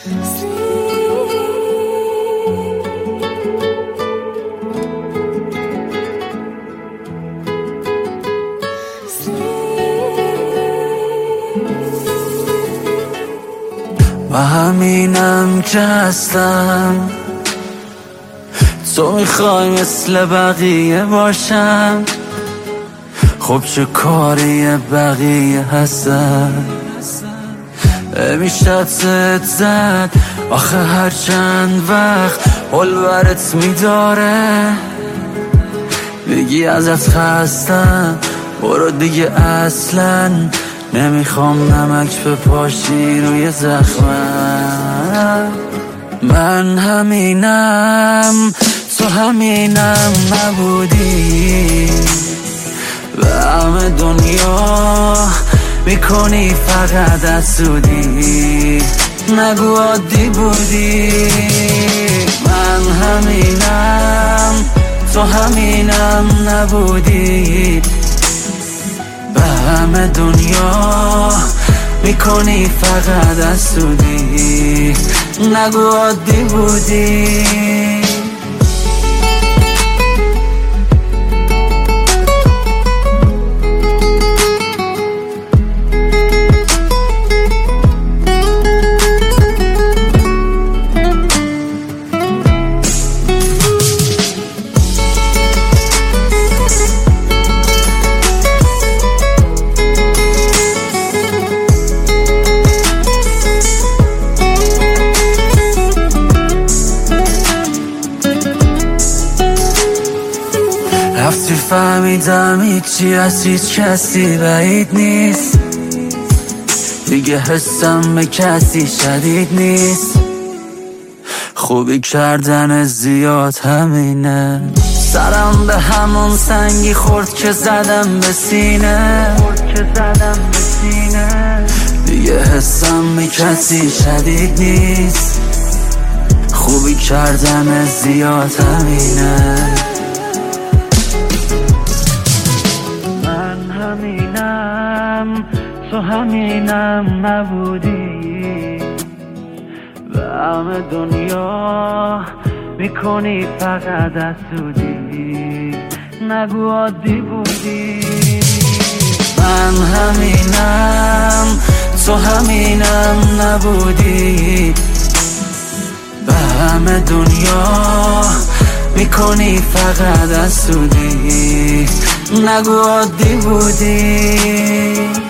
و همینم که هستم، تو میخوای مثل بقیه باشم، خب چه کاری بقیه هستن؟ میشه ست زد آخه هر چند وقت حال برت میداره، بگی ازت خستم برو دیگه، اصلا نمیخوام نمک بپاشی روی زخمم. من همینم، تو همینم نبودی، به همه دنیا میکنی فقط حسودی، نگو عادی بودی. من همینم، تو همینم نبودی، به همه دنیا میکنی فقط حسودی، نگو عادی بودی. رفتی فهمیدم هیچی از هیچ کسی بعید نیست، دیگه حسم به کسی شدید نیست، خوبی کردن زیاد همینه، سرم به همون سنگی خورد که زدم به سینه، دیگه حسم به کسی شدید نیست، خوبی کردن زیاد همینه. همینم، تو همینم نبودی، به همه دنیا میکنی فقط حسودی، نگو عادی بودی. من همینم، تو همینم نبودی، به همه دنیا میکنی فقط حسودی، نگو عادی بودی.